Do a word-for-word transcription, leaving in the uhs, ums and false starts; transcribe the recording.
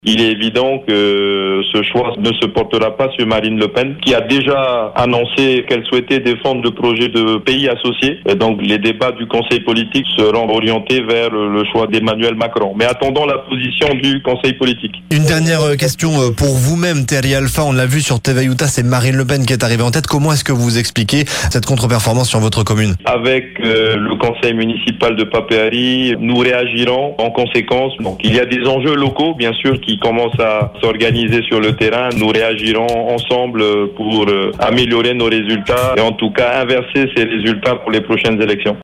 Il est évident que ce choix ne se portera pas sur Marine Le Pen, qui a déjà annoncé qu'elle souhaitait défendre le projet de pays associé. Et donc les débats du Conseil politique seront orientés vers le choix d'Emmanuel Macron. Mais attendons la position du Conseil politique. Une dernière question pour vous-même, Terry Alpha. On l'a vu sur T V Utah, c'est Marine Le Pen qui est arrivée en tête. Comment est-ce que vous expliquez cette contre-performance sur votre commune? Avec euh, le conseil municipal de Papéari, nous réagirons en conséquence. Donc il y a des enjeux locaux, bien sûr, qui commencent à s'organiser sur le terrain. Nous réagirons ensemble pour euh, améliorer nos résultats et en tout cas inverser ces résultats pour les prochaines élections.